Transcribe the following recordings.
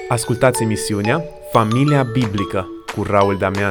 Ascultați emisiunea Familia Biblică cu Raul Damian.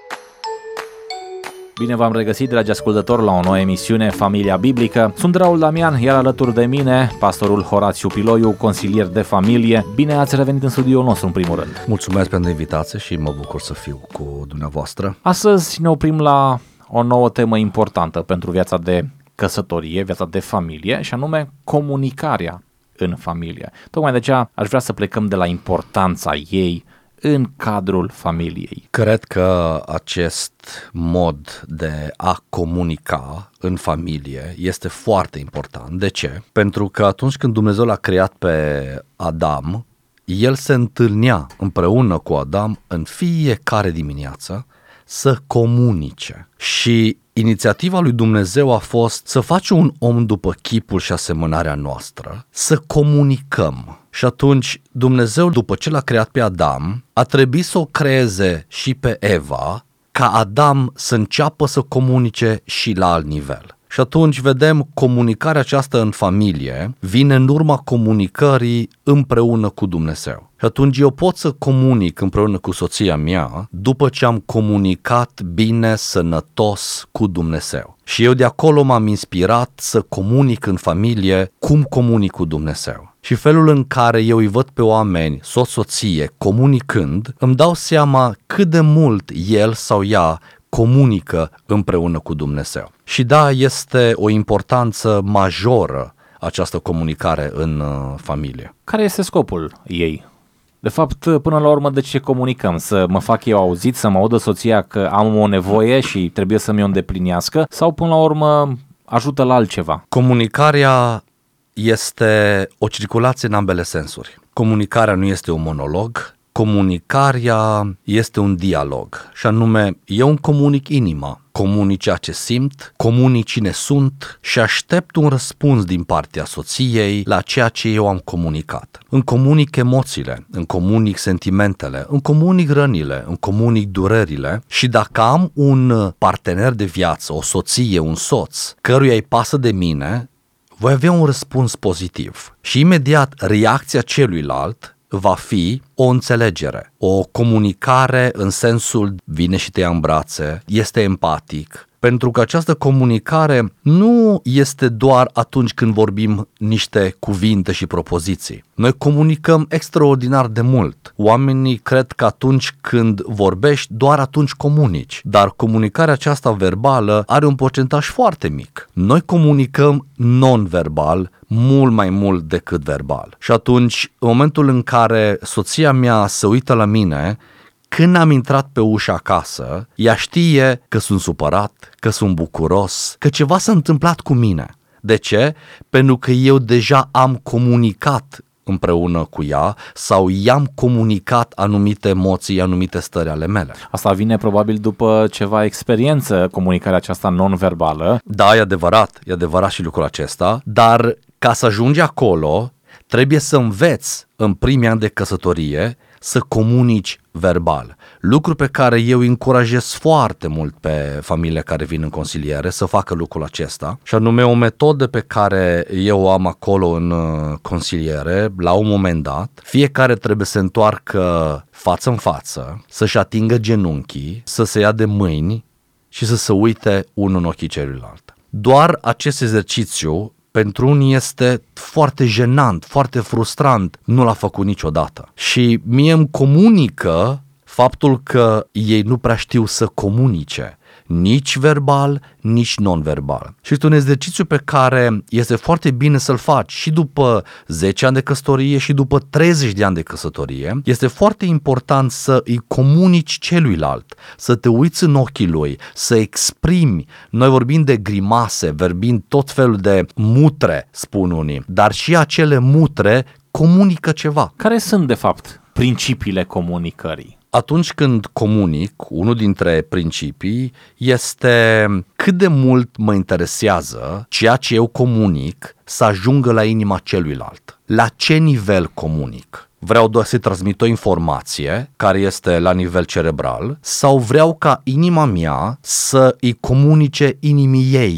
Bine v-am regăsit, dragi ascultători, la o nouă emisiune Familia Biblică. Sunt Raul Damian, iar alături de mine, pastorul Horațiu Piloiu, consilier de familie. Bine ați revenit în studioul nostru, în primul rând. Mulțumesc pentru invitație și mă bucur să fiu cu dumneavoastră. Astăzi ne oprim la o nouă temă importantă pentru viața de căsătorie, viața de familie, și anume comunicarea în familie. Tocmai de aceea aș vrea să plecăm de la importanța ei în cadrul familiei. Cred că acest mod de a comunica în familie este foarte important. De ce? Pentru că atunci când Dumnezeu l-a creat pe Adam, el se întâlnea împreună cu Adam în fiecare dimineață să comunice. Și inițiativa lui Dumnezeu a fost să faci un om după chipul și asemănarea noastră, să comunicăm. Și atunci Dumnezeu, după ce l-a creat pe Adam, a trebuit să o creeze și pe Eva, ca Adam să înceapă să comunice și la alt nivel. Și atunci vedem comunicarea aceasta în familie vine în urma comunicării împreună cu Dumnezeu. Și atunci eu pot să comunic împreună cu soția mea după ce am comunicat bine, sănătos cu Dumnezeu. Și eu de acolo m-am inspirat să comunic în familie cum comunic cu Dumnezeu. Și felul în care eu îi văd pe oameni, soție, comunicând, îmi dau seama cât de mult el sau ea comunică împreună cu Dumnezeu. Și da, este o importanță majoră această comunicare în familie. Care este scopul ei? De fapt, până la urmă, de ce comunicăm? Să mă fac eu auzit, să mă audă soția că am o nevoie și trebuie să mi-o îndeplinească? Sau, până la urmă, ajută la altceva? Comunicarea este o circulație în ambele sensuri. Comunicarea nu este un monolog, comunicarea este un dialog. Și anume, eu îmi comunic inima, comunic ceea ce simt, comunic cine sunt și aștept un răspuns din partea soției la ceea ce eu am comunicat. Îmi comunic emoțiile, îmi comunic sentimentele, îmi comunic rănile, îmi comunic durerile și dacă am un partener de viață, o soție, un soț, căruia îi pasă de mine, voi avea un răspuns pozitiv. Și imediat reacția celuilalt va fi o înțelegere, o comunicare în sensul vine și te ia în brațe, este empatic. Pentru că această comunicare nu este doar atunci când vorbim niște cuvinte și propoziții. Noi comunicăm extraordinar de mult. Oamenii cred că atunci când vorbești, doar atunci comunici. Dar comunicarea aceasta verbală are un procentaj foarte mic. Noi comunicăm non-verbal mult mai mult decât verbal. Și atunci, în momentul în care soția mea se uită la mine, când am intrat pe ușa acasă, ea știe că sunt supărat, că sunt bucuros, că ceva s-a întâmplat cu mine. De ce? Pentru că eu deja am comunicat împreună cu ea sau i-am comunicat anumite emoții, anumite stări ale mele. Asta vine probabil după ceva experiență, comunicarea aceasta non-verbală. Da, e adevărat și lucrul acesta, dar ca să ajungi acolo, trebuie să înveți în primii ani de căsătorie să comunici verbal. Lucru pe care eu încurajez foarte mult pe familiile care vin în consiliere să facă lucrul acesta. Și anume o metodă pe care eu o am acolo în consiliere, la un moment dat, fiecare trebuie să se întoarcă față în față, să-și atingă genunchii, să se ia de mâini și să se uite unul în ochii celuilalt. Doar acest exercițiu pentru unii este foarte jenant, foarte frustrant, nu l-a făcut niciodată. Și mie îmi comunică faptul că ei nu prea știu să comunice, nici verbal, nici non-verbal. Și este un exercițiu pe care este foarte bine să-l faci și după 10 ani de căsătorie și după 30 de ani de căsătorie. Este foarte important să îi comunici celuilalt, să te uiți în ochii lui, să exprimi. Noi vorbim de grimase, vorbim tot felul de mutre, spun unii, dar și acele mutre comunică ceva. Care sunt, de fapt, principiile comunicării? Atunci când comunic, unul dintre principii este cât de mult mă interesează ceea ce eu comunic să ajungă la inima celuilalt. La ce nivel comunic? Vreau doar să transmit o informație care este la nivel cerebral sau vreau ca inima mea să îi comunice inimii ei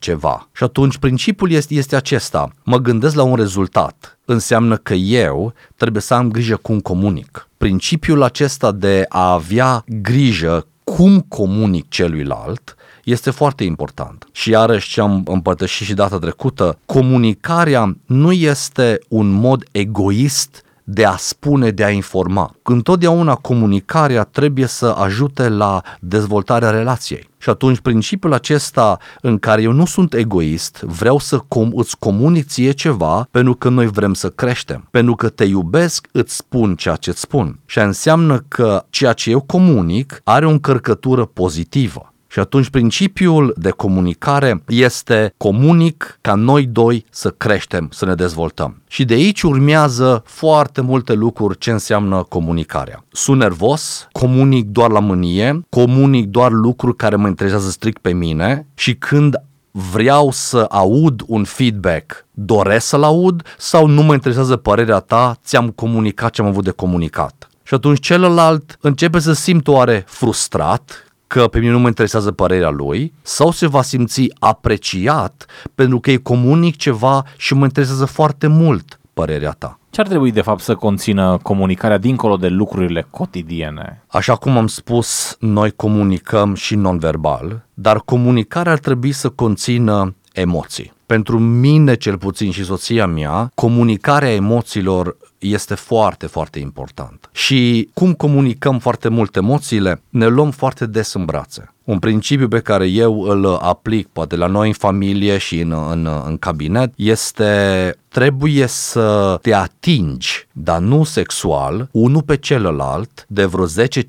ceva. Și atunci principiul este acesta. Mă gândesc la un rezultat. Înseamnă că eu trebuie să am grijă cum comunic. Principiul acesta de a avea grijă cum comunic celuilalt este foarte important. Și iarăși ce am împărtășit și data trecută, comunicarea nu este un mod egoist de a spune, de a informa. Întotdeauna comunicarea trebuie să ajute la dezvoltarea relației. Și atunci principiul acesta în care eu nu sunt egoist, vreau să îți comunic ție ceva pentru că noi vrem să creștem. Pentru că te iubesc, îți spun ceea ce îți spun. Și înseamnă că ceea ce eu comunic are o încărcătură pozitivă. Și atunci principiul de comunicare este comunic ca noi doi să creștem, să ne dezvoltăm. Și de aici urmează foarte multe lucruri ce înseamnă comunicarea. Sunt nervos, comunic doar la mânie, comunic doar lucruri care mă interesează strict pe mine și când vreau să aud un feedback, doresc să-l aud sau nu mă interesează părerea ta, ți-am comunicat ce am avut de comunicat. Și atunci celălalt începe să simtă oare frustrat, că pe mine nu mă interesează părerea lui, sau se va simți apreciat pentru că îi comunic ceva și mă interesează foarte mult părerea ta. Ce ar trebui de fapt să conțină comunicarea dincolo de lucrurile cotidiene? Așa cum am spus, noi comunicăm și non-verbal, dar comunicarea ar trebui să conțină emoții. Pentru mine, cel puțin și soția mea, comunicarea emoțiilor este foarte, foarte important. Și cum comunicăm foarte mult emoțiile, ne luăm foarte des în brațe. Un principiu pe care eu îl aplic, poate la noi în familie și în cabinet, este trebuie să te atingi, dar nu sexual, unul pe celălalt, de vreo 10-15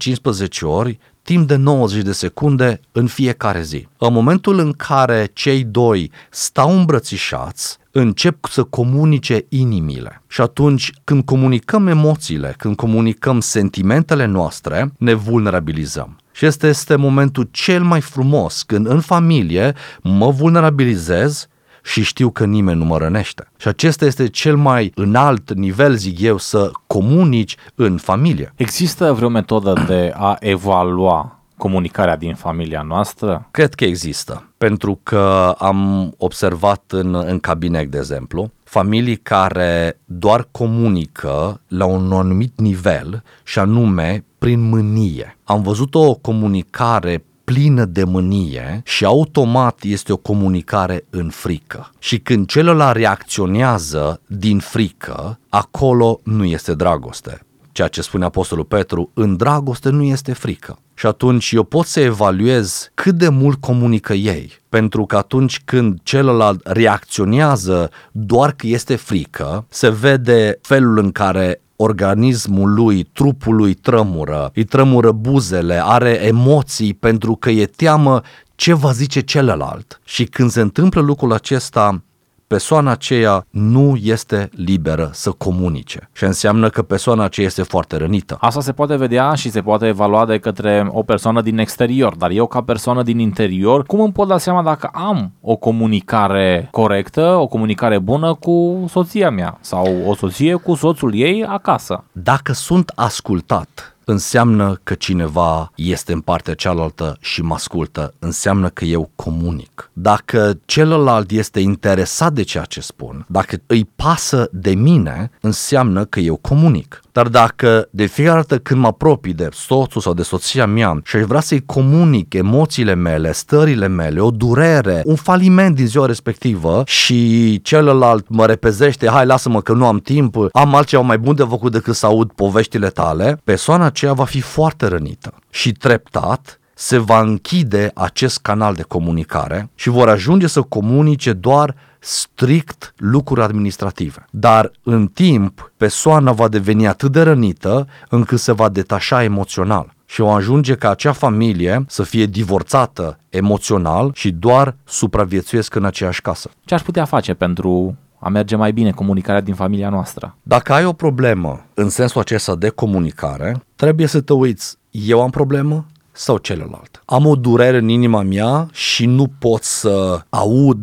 ori, timp de 90 de secunde în fiecare zi. În momentul în care cei doi stau îmbrățișați, încep să comunice inimile. Și atunci, când comunicăm emoțiile, când comunicăm sentimentele noastre, ne vulnerabilizăm. Și este momentul cel mai frumos, când în familie mă vulnerabilizez și știu că nimeni nu mă rănește. Și acesta este cel mai înalt nivel, zic eu, să comunici în familie. Există vreo metodă de a evalua comunicarea din familia noastră? Cred că există, pentru că am observat în cabinet, de exemplu, familii care doar comunică la un anumit nivel și anume prin mânie. Am văzut o comunicare plină de mânie și automat este o comunicare în frică. Și când celălalt reacționează din frică, acolo nu este dragoste. Ceea ce spune Apostolul Petru, în dragoste nu este frică. Și atunci eu pot să evaluez cât de mult comunică ei. Pentru că atunci când celălalt reacționează doar că este frică, se vede felul în care organismul lui, trupul lui tremură, îi tremură buzele, are emoții pentru că e teamă ce va zice celălalt. Și când se întâmplă lucrul acesta, persoana aceea nu este liberă să comunice și înseamnă că persoana aceea este foarte rănită. Asta se poate vedea și se poate evalua de către o persoană din exterior, dar eu ca persoană din interior, cum îmi pot da seama dacă am o comunicare corectă, o comunicare bună cu soția mea sau o soție cu soțul ei acasă? Dacă sunt ascultat, înseamnă că cineva este în partea cealaltă și mă ascultă, înseamnă că eu comunic. Dacă celălalt este interesat de ceea ce spun, dacă îi pasă de mine, înseamnă că eu comunic. Dar dacă de fiecare dată când mă apropii de soțul sau de soția mea și aș vrea să-i comunic emoțiile mele, stările mele, o durere, un faliment din ziua respectivă și celălalt mă repezește, hai lasă-mă că nu am timp, am altceva mai bun de făcut decât să aud poveștile tale, persoana aceea va fi foarte rănită și treptat se va închide acest canal de comunicare și vor ajunge să comunice doar strict lucruri administrative. Dar în timp, persoana va deveni atât de rănită încât se va detașa emoțional și va ajunge ca acea familie să fie divorțată emoțional și doar supraviețuiesc în aceeași casă. Ce aș putea face pentru a merge mai bine comunicarea din familia noastră? Dacă ai o problemă în sensul acesta de comunicare, trebuie să te uiți, eu am problemă sau celălalt? Am o durere în inima mea și nu pot să aud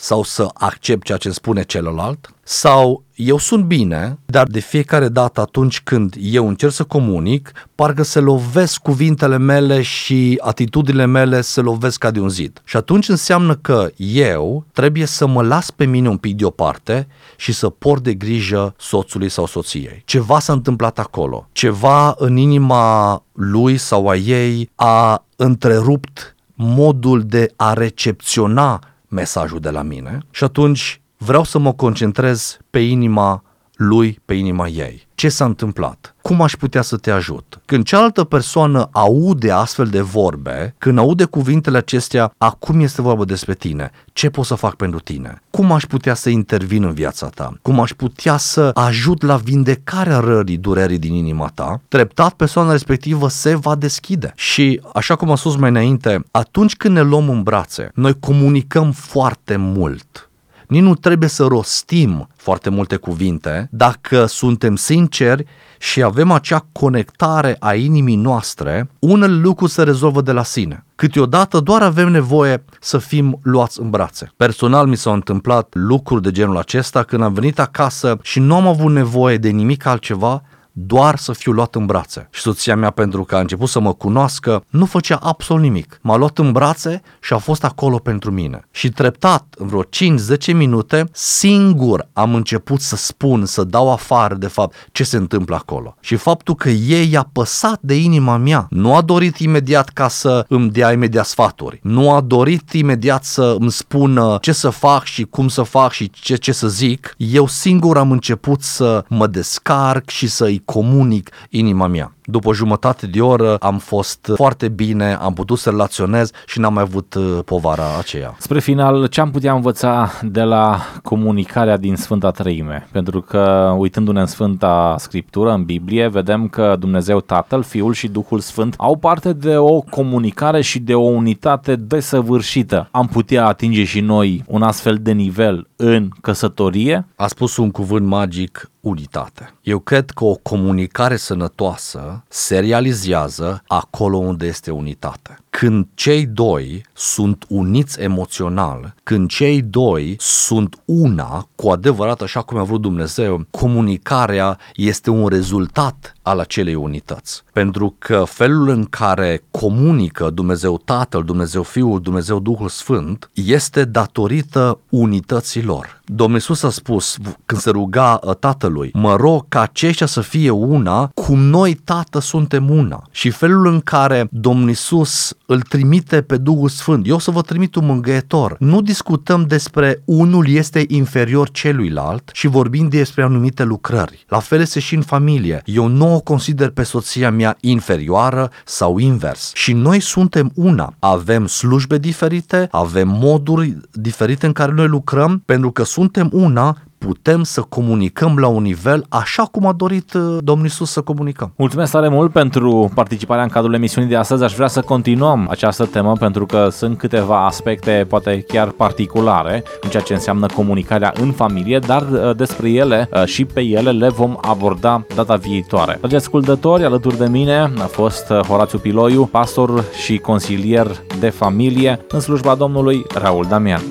sau să accept ceea ce îmi spune celălalt, sau eu sunt bine, dar de fiecare dată atunci când eu încerc să comunic, parcă se lovesc cuvintele mele și atitudinile mele se lovesc ca de un zid. Și atunci înseamnă că eu trebuie să mă las pe mine un pic deoparte și să port de grijă soțului sau soției. Ceva s-a întâmplat acolo, ceva în inima lui sau a ei a întrerupt modul de a recepționa mesajul de la mine și atunci vreau să mă concentrez pe inima lui, pe inima ei. Ce s-a întâmplat? Cum aș putea să te ajut? Când cealaltă persoană aude astfel de vorbe, când aude cuvintele acestea, acum este vorba despre tine. Ce pot să fac pentru tine? Cum aș putea să intervin în viața ta? Cum aș putea să ajut la vindecarea rării, durerii din inima ta? Treptat persoana respectivă se va deschide. Și așa cum am spus mai înainte, atunci când ne luăm în brațe, noi comunicăm foarte mult. Nici nu trebuie să rostim foarte multe cuvinte dacă suntem sinceri și avem acea conectare a inimii noastre, unele lucruri se rezolvă de la sine. Câteodată doar avem nevoie să fim luați în brațe. Personal mi s-au întâmplat lucruri de genul acesta când am venit acasă și nu am avut nevoie de nimic altceva, doar să fiu luat în brațe. Și soția mea, pentru că a început să mă cunoască, nu făcea absolut nimic. M-a luat în brațe și a fost acolo pentru mine. Și treptat, în vreo 5-10 minute, singur am început să spun, să dau afară de fapt ce se întâmplă acolo. Și faptul că ei i-a păsat de inima mea, nu a dorit imediat ca să îmi dea imediat sfaturi, nu a dorit imediat să îmi spună ce să fac și cum să fac și ce să zic, eu singur am început să mă descarc și să-i comunic inima mea. După o jumătate de oră am fost foarte bine, am putut să relaționez și n-am mai avut povara aceea. Spre final, ce am putea învăța de la comunicarea din Sfânta Treime? Pentru că, uitându-ne în Sfânta Scriptură, în Biblie, vedem că Dumnezeu Tatăl, Fiul și Duhul Sfânt au parte de o comunicare și de o unitate desăvârșită. Am putea atinge și noi un astfel de nivel în căsătorie? A spus un cuvânt magic: unitate. Eu cred că o comunicare sănătoasă se realizează acolo unde este unitate. Când cei doi sunt uniți emoțional, când cei doi sunt una, cu adevărat așa cum a vrut Dumnezeu, comunicarea este un rezultat al acelei unități. Pentru că felul în care comunică Dumnezeu Tatăl, Dumnezeu Fiul, Dumnezeu Duhul Sfânt este datorită unității lor. Domnul Iisus a spus, când se ruga Tatălui: mă rog ca aceștia să fie una, cum noi, Tată, suntem una. Și felul în care Domnul Iisus îl trimite pe Duhul Sfânt: eu să vă trimit un mângâietor. Nu discutăm despre unul este inferior celuilalt și vorbim despre anumite lucrări. La fel este și în familie. Eu nu o consider pe soția mea inferioară sau invers. Și noi suntem una. Avem slujbe diferite, avem moduri diferite în care noi lucrăm, pentru că suntem una, putem să comunicăm la un nivel așa cum a dorit Domnul Iisus să comunicăm. Mulțumesc tare mult pentru participarea în cadrul emisiunii de astăzi. Aș vrea să continuăm această temă pentru că sunt câteva aspecte, poate chiar particulare, în ceea ce înseamnă comunicarea în familie, dar despre ele și pe ele le vom aborda data viitoare. Dragi ascultători, alături de mine a fost Horațiu Piloiu, pastor și consilier de familie în slujba Domnului Raul Damian.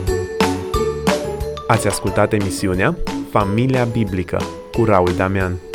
Ați ascultat emisiunea Familia Biblică cu Raul Damian.